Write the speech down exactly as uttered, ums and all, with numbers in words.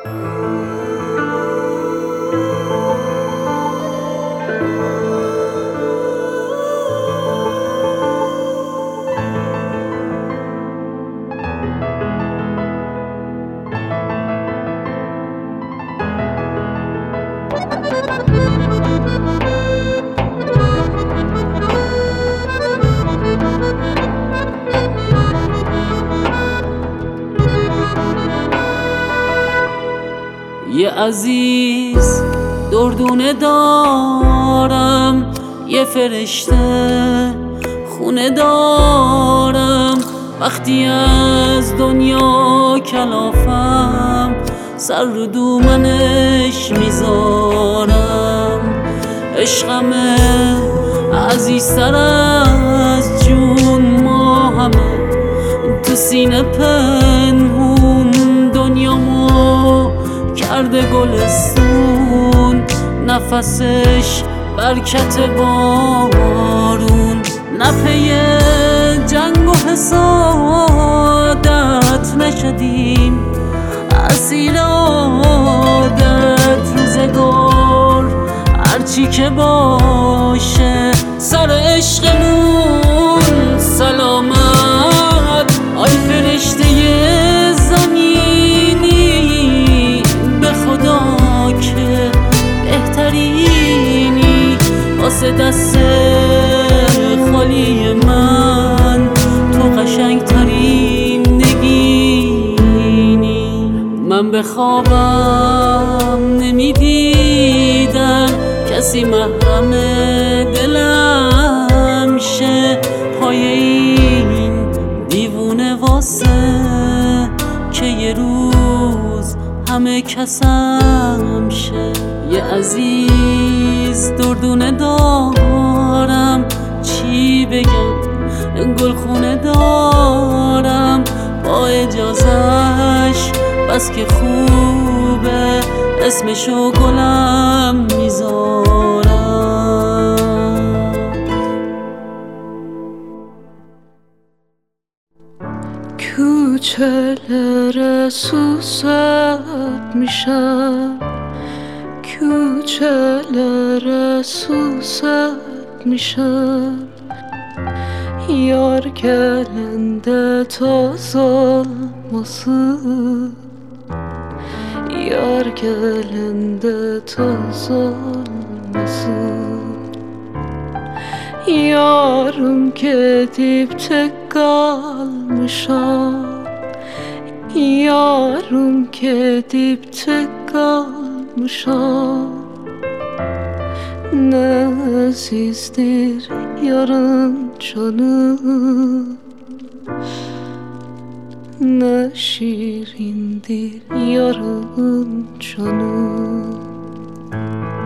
یه عزیز دردونه دارم، یه فرشته خونه دارم. وقتی از دنیا کلافم سر رو دومنش میذارم. عشقمه عزیزتر از جون، ما همه تو سینه پنهون. دنیامو کرده گلستون، نفسش برکت بارون. نه پی جنگ و حسادت نشدیم، اسیر عادت. روزگار هرچی که باشه سر عشقمون سلامت. آی فرشته زمینی، به خدا که بهترینی. واسه دست خالی من تو قشنگترین نگینی. من به خوابم نمیدیدم کسی محرم دلم شه. پای این دیوونه واسه که یه روز همه کسم شه. یه عزیز دردونه دارم، چی بگم گلخونه دارم. با اجازش بس که خوبه اسمشو گلم میذارم. کوچه‌لere susat میشم، کوچه‌lere susat میشم. Yar gelende toz olmasın, yar gelende toz olmasın. Yarım gedib tek kalmışam, yarım gedib tek kalmışam. Ne azizdir yarın canı, ne şirindir yarın canı.